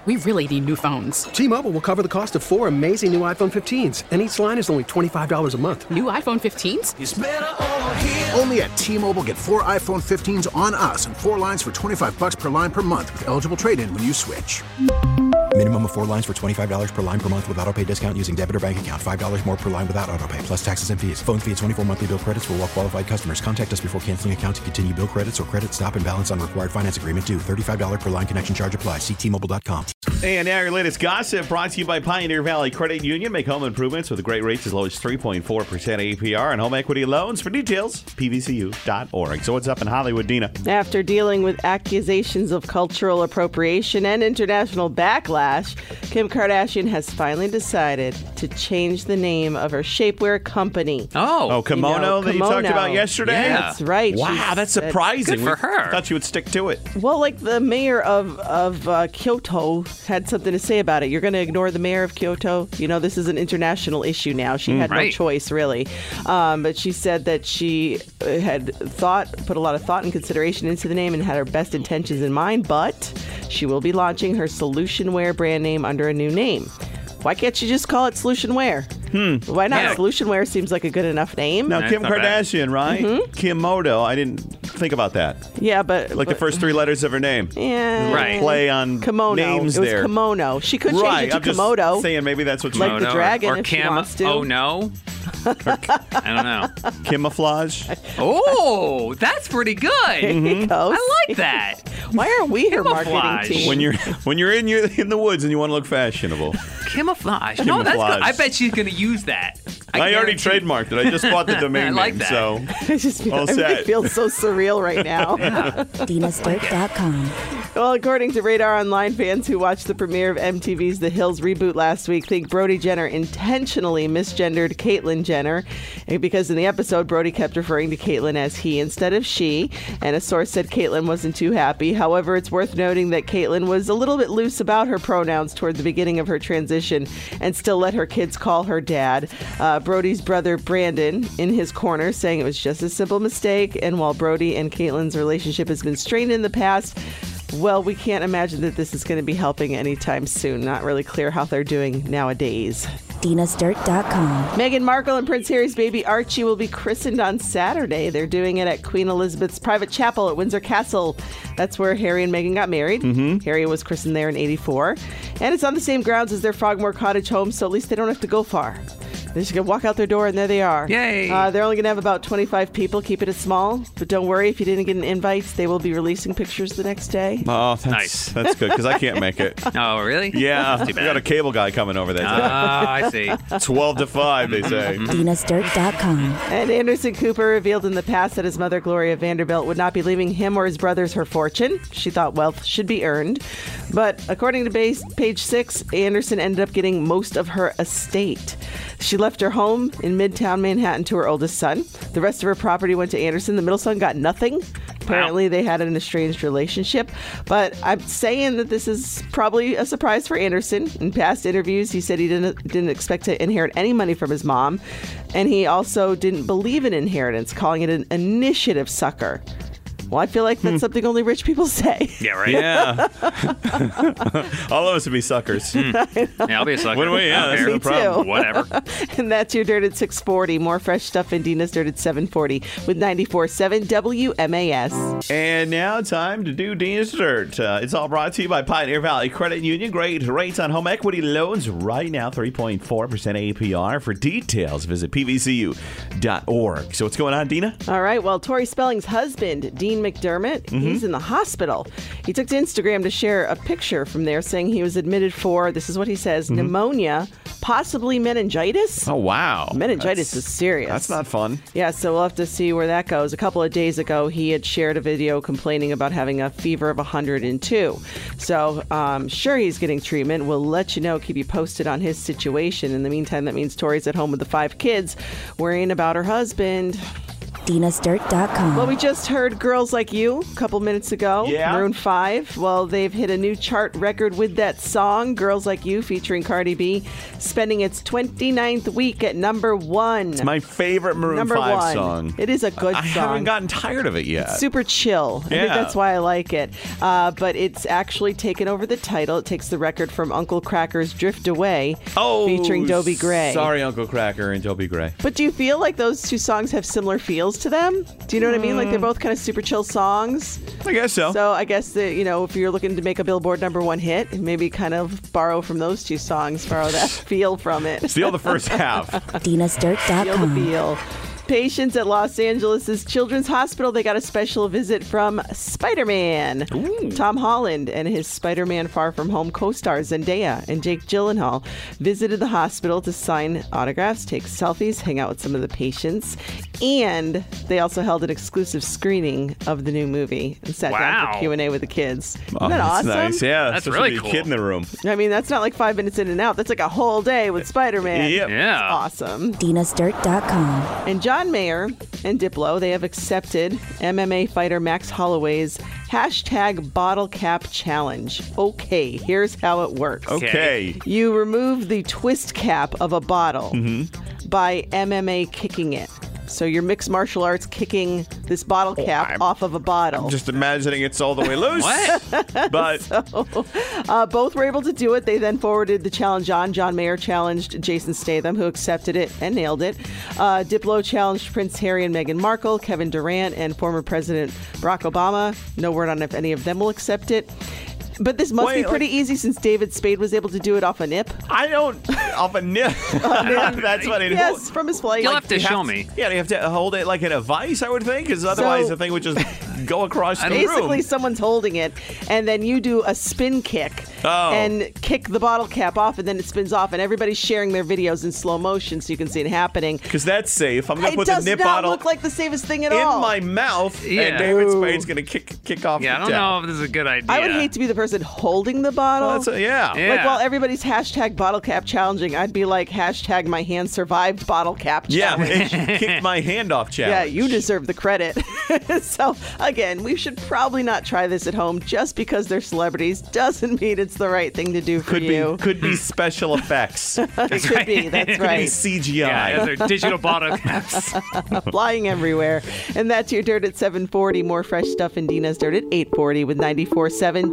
We really need new phones. T-Mobile will cover the cost of 4 amazing new iPhone 15s, and each line is only $25 a month. New iPhone 15s? It's better over here. Only at T-Mobile, get 4 iPhone 15s on us and 4 lines for $25 per line per month with eligible trade-in when you switch. Minimum of 4 lines for $25 per line per month with autopay discount using debit or bank account. $5 more per line without autopay, plus taxes and fees. Phone fee at 24 monthly bill credits for well-qualified customers. Contact us before canceling account to continue bill credits or credit stop and balance on required finance agreement due. $35 per line connection charge applies. See T-Mobile.com. And now your latest gossip brought to you by Pioneer Valley Credit Union. Make home improvements with great rates as low as 3.4% APR and home equity loans. For details, pvcu.org. So what's up in Hollywood, Dina? After dealing with accusations of cultural appropriation and international backlash, Kim Kardashian has finally decided to change the name of her shapewear company. Oh, Kimono that you talked about yesterday? Yeah. That's right. Wow, that's surprising. Good for her. I thought she would stick to it. Well, like the mayor of Kyoto had something to say about it. You're going to ignore the mayor of Kyoto? You know, this is an international issue now. She had no choice, really. But she said that she had put a lot of thought and consideration into the name and had her best intentions in mind, but she will be launching her Solution Wear brand name under a new name. Why can't you just call it Solution Wear? Why not? Yeah. Solution Wear seems like a good enough name. Now, Kim Kardashian, right? Mm-hmm. Kimono. I didn't think about that. Yeah, but the first 3 letters of her name. Yeah. Right. Play on kimono. names it was there. Kimono. She could change it to Komodo. Just saying maybe that's what she like the dragon or if she wants to. Oh, no. I don't know. Camouflage. Oh, that's pretty good. There you go. I like that. Why are we her Camouflage. marketing team? When you're in the woods and you want to look fashionable. Camouflage. No, that's good. I bet she's going to use that. I already trademarked it. I just bought the domain I like name, that. so Everything feels so surreal right now. DinaSturk.com. Well, according to Radar Online, fans who watched the premiere of MTV's The Hills reboot last week think Brody Jenner intentionally misgendered Caitlyn Jenner because in the episode, Brody kept referring to Caitlyn as he instead of she, and a source said Caitlyn wasn't too happy. However, it's worth noting that Caitlyn was a little bit loose about her pronouns toward the beginning of her transition and still let her kids call her dad. Brody's brother, Brandon, in his corner, saying it was just a simple mistake, and while Brody and Caitlyn's relationship has been strained in the past, well, we can't imagine that this is going to be helping anytime soon. Not really clear how they're doing nowadays. DinaSturk.com. Meghan Markle and Prince Harry's baby Archie will be christened on Saturday. They're doing it at Queen Elizabeth's private chapel at Windsor Castle. That's where Harry and Meghan got married. Mm-hmm. Harry was christened there in '84. And it's on the same grounds as their Frogmore Cottage home, so at least they don't have to go far. They're just going to walk out their door, and there they are. Yay! They're only going to have about 25 people. Keep it small. But don't worry, if you didn't get an invite, they will be releasing pictures the next day. Oh, that's nice. That's good, because I can't make it. Oh, really? Yeah. We got a cable guy coming over there. I see. 12 to 5, they say. DinaSturk.com. And Anderson Cooper revealed in the past that his mother, Gloria Vanderbilt, would not be leaving him or his brothers her fortune. She thought wealth should be earned. But according to Page 6, Anderson ended up getting most of her estate. She left her home in Midtown Manhattan to her oldest son. The rest of her property went to Anderson. The middle son got nothing. Apparently, they had an estranged relationship. But I'm saying that this is probably a surprise for Anderson. In past interviews, he said he didn't expect to inherit any money from his mom. And he also didn't believe in inheritance, calling it an initiative sucker. Well, I feel like that's something only rich people say. Yeah, right? Yeah. All of us would be suckers. Yeah, I'll be a sucker. Wouldn't we? Yeah, that's Me no problem. too. Whatever. And that's your Dirt at 640. More fresh stuff in Dina's Dirt at 740 with 94.7 WMAS. And now time to do Dina's Dirt. It's all brought to you by Pioneer Valley Credit Union. Great rates on home equity loans right now, 3.4% APR. For details, visit pvcu.org. So what's going on, Dina? All right. Well, Tori Spelling's husband, Dean McDermott, he's in the hospital. He took to Instagram to share a picture from there saying he was admitted for, this is what he says, pneumonia, possibly meningitis. Oh, wow. Meningitis is serious. That's not fun. Yeah, so we'll have to see where that goes. A couple of days ago, he had shared a video complaining about having a fever of 102. So, sure, he's getting treatment. We'll let you know, keep you posted on his situation. In the meantime, that means Tori's at home with the 5 kids, worrying about her husband. DinasDirt.com. Well, we just heard Girls Like You a couple minutes ago. Yeah. Maroon 5. Well, they've hit a new chart record with that song, Girls Like You, featuring Cardi B, spending its 29th week at number 1. It's my favorite Maroon number 5 1. song. It is a good I song. haven't gotten tired of it yet. It's super chill. I think that's why I like it. But it's actually taken over the title. It takes the record from Uncle Kracker's Drift Away, featuring Dobie Gray. Sorry, Uncle Kracker and Dobie Gray. But do you feel like those two songs have similar feels to them? Do you know what I mean? Like they're both kind of super chill songs. I guess so. So I guess that, if you're looking to make a Billboard number 1 hit, maybe kind of borrow from those two songs, borrow that feel from it. Steal the first half. DinasDirt.com. Feel the feel. Patients at Los Angeles' Children's Hospital, they got a special visit from Spider-Man. Ooh. Tom Holland and his Spider-Man Far From Home co-stars Zendaya and Jake Gyllenhaal visited the hospital to sign autographs, take selfies, hang out with some of the patients, and they also held an exclusive screening of the new movie and sat down for Q&A with the kids. Isn't that awesome? Nice. Yeah, that's really cool. A kid in the room. I mean, that's not like 5 minutes in and out. That's like a whole day with Spider-Man. Yep. Yeah. It's awesome. DinasDirt.com. And John Mayer and Diplo, they have accepted MMA fighter Max Holloway's #bottle cap challenge. Okay, here's how it works. Okay. You remove the twist cap of a bottle by MMA kicking it. So you're mixed martial arts kicking this bottle cap off of a bottle. I'm just imagining it's all the way loose. What? But Both were able to do it. They then forwarded the challenge on. John Mayer challenged Jason Statham, who accepted it and nailed it. Diplo challenged Prince Harry and Meghan Markle, Kevin Durant, and former President Barack Obama. No word on if any of them will accept it. But this must be pretty easy since David Spade was able to do it off a nip. I don't... off a nip. That's what it is. Yes, from his flight. You'll have to show me. Yeah, you have to hold it like in a vice, I would think, because otherwise the thing would just go across the room. Basically, someone's holding it, and then you do a spin kick and kick the bottle cap off, and then it spins off, and everybody's sharing their videos in slow motion so you can see it happening. Because that's safe. I'm going to put the nip It does not bottle look like the safest thing at in all. my mouth, Yeah. and David Spade's going to kick off Yeah, I the don't tap. know if this is a good idea. I would hate to be the person holding the bottle. Well, Yeah. Like while everybody's bottle cap challenging, I'd be like my hand survived bottle cap challenge. Yeah, kick my hand off challenge. Yeah, you deserve the credit. So, again, we should probably not try this at home. Just because they're celebrities doesn't mean it's the right thing to do for you. Could be special effects. It could be, that's Could be right. CGI. Yeah, they're digital bottle caps. Flying everywhere. And that's your Dirt at 7:40. More fresh stuff in Dina's Dirt at 8:40 with 94.7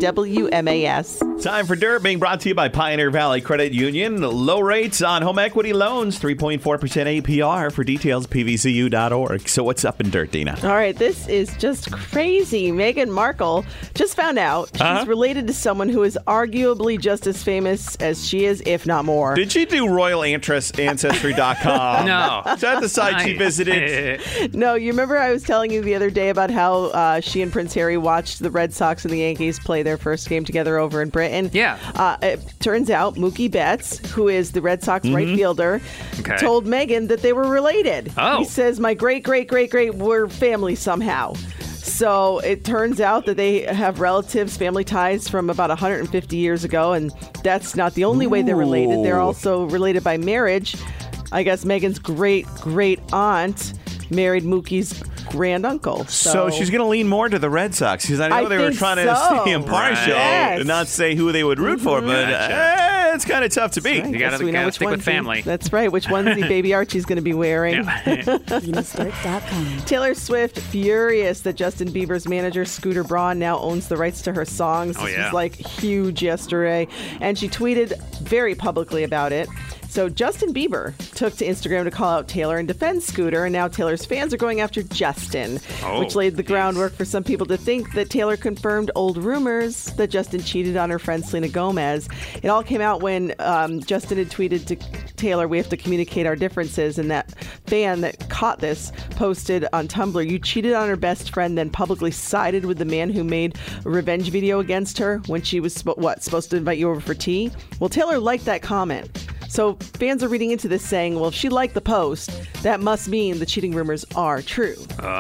WMAS. Time for Dirt, being brought to you by Pioneer Valley Credit Union. Low rates on home equity loans, 3.4% APR. For details, pvcu.org. So what's up in Dirt, Dina? All right, this is just crazy. Meghan Markle just found out she's related to someone who is arguably just as famous as she is, if not more. Did she do RoyalAncestry.com? No. Is that the site she visited? No, you remember I was telling you the other day about how she and Prince Harry watched the Red Sox and the Yankees play their first game together over in Britain? Yeah. It turns out Mookie Betts, who is the Red Sox right fielder, told Meghan that they were related. Oh. He says, my great, we're family somehow. So it turns out that they have relatives, family ties from about 150 years ago, and that's not the only way they're related. They're also related by marriage. I guess Meghan's great aunt married Mookie's grand uncle. So she's going to lean more to the Red Sox because I know they were trying to stay impartial and not say who they would root for, but it's kind of tough to beat. You got to stick with family. That's right. Which onesie Baby Archie's going to be wearing. DinasDirt.com. Taylor Swift furious that Justin Bieber's manager Scooter Braun now owns the rights to her songs. This was like huge yesterday, and she tweeted very publicly about it. So Justin Bieber took to Instagram to call out Taylor and defend Scooter, and now Taylor's fans are going after Justin, which laid the groundwork for some people to think that Taylor confirmed old rumors that Justin cheated on her friend Selena Gomez. It all came out when Justin had tweeted to Taylor, "We have to communicate our differences," and that fan that caught this posted on Tumblr, "You cheated on her best friend, then publicly sided with the man who made a revenge video against her when she was supposed to invite you over for tea?" Well, Taylor liked that comment. So fans are reading into this saying, well, if she liked the post, that must mean the cheating rumors are true.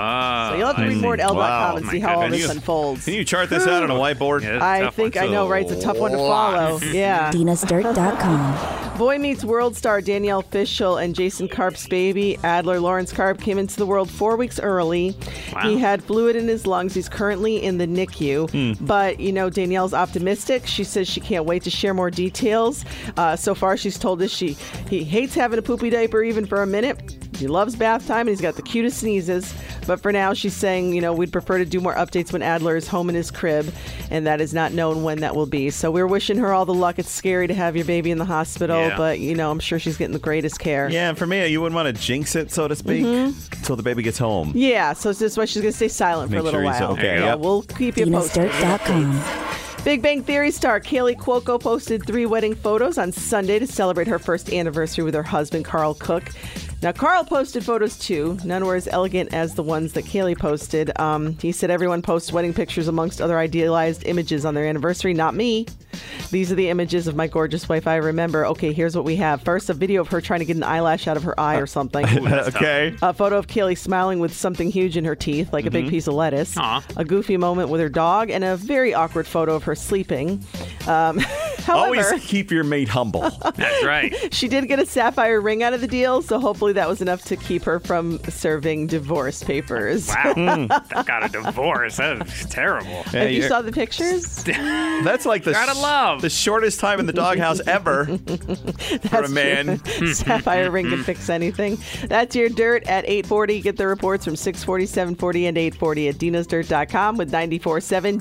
So you'll have to read more at L.com and see how all this unfolds. Can you chart this out on a whiteboard? I think I know, right? It's a tough one to follow. Yeah. DinasDirt.com. Boy Meets World star Danielle Fishel and Jason Karp's baby, Adler Lawrence Karp, came into the world 4 weeks early. Wow. He had fluid in his lungs. He's currently in the NICU. But, Danielle's optimistic. She says she can't wait to share more details. So far, she's told us he hates having a poopy diaper even for a minute. He loves bath time, and he's got the cutest sneezes. But for now, she's saying, we'd prefer to do more updates when Adler is home in his crib, and that is not known when that will be. So we're wishing her all the luck. It's scary to have your baby in the hospital, but, I'm sure she's getting the greatest care. Yeah, and for me, you wouldn't want to jinx it, so to speak, until the baby gets home. Yeah, so this is why she's going to stay silent for a little while. Okay. Yep. We'll keep you posted. DinaSdirt.com. Big Bang Theory star Kaylee Cuoco posted 3 wedding photos on Sunday to celebrate her first anniversary with her husband, Carl Cook. Now, Carl posted photos too. None were as elegant as the ones that Kaylee posted. He said everyone posts wedding pictures amongst other idealized images on their anniversary. Not me. These are the images of my gorgeous wife I remember. Okay, here's what we have. First, a video of her trying to get an eyelash out of her eye or something. Okay. A photo of Kaylee smiling with something huge in her teeth, like a big piece of lettuce. A goofy moment with her dog, and a very awkward photo of her sleeping. However, always keep your mate humble. That's right. She did get a sapphire ring out of the deal, so hopefully that was enough to keep her from serving divorce papers. Wow. Got a divorce. That's terrible. Have you saw the pictures? That's like the shortest time in the doghouse ever for a man. Sapphire ring can fix anything. That's your dirt at 8:40. Get the reports from 6:40, 7:40, and 8:40 at DinaSdirt.com with 94.7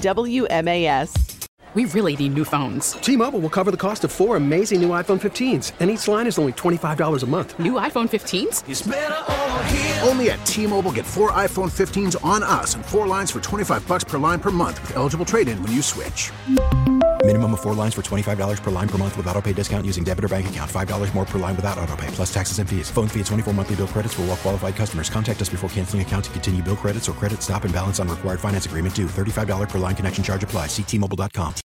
WMAS. We really need new phones. T-Mobile will cover the cost of 4 amazing new iPhone 15s, and each line is only $25 a month. New iPhone 15s? It's better over here. Only at T-Mobile, get 4 iPhone 15s on us and 4 lines for $25 per line per month with eligible trade-in when you switch. Minimum of 4 lines for $25 per line per month with autopay discount using debit or bank account. $5 more per line without autopay, plus taxes and fees. Phone fee at 24 monthly bill credits for well-qualified customers. Contact us before canceling account to continue bill credits or credit stop and balance on required finance agreement due. $35 per line connection charge applies. See T-Mobile.com.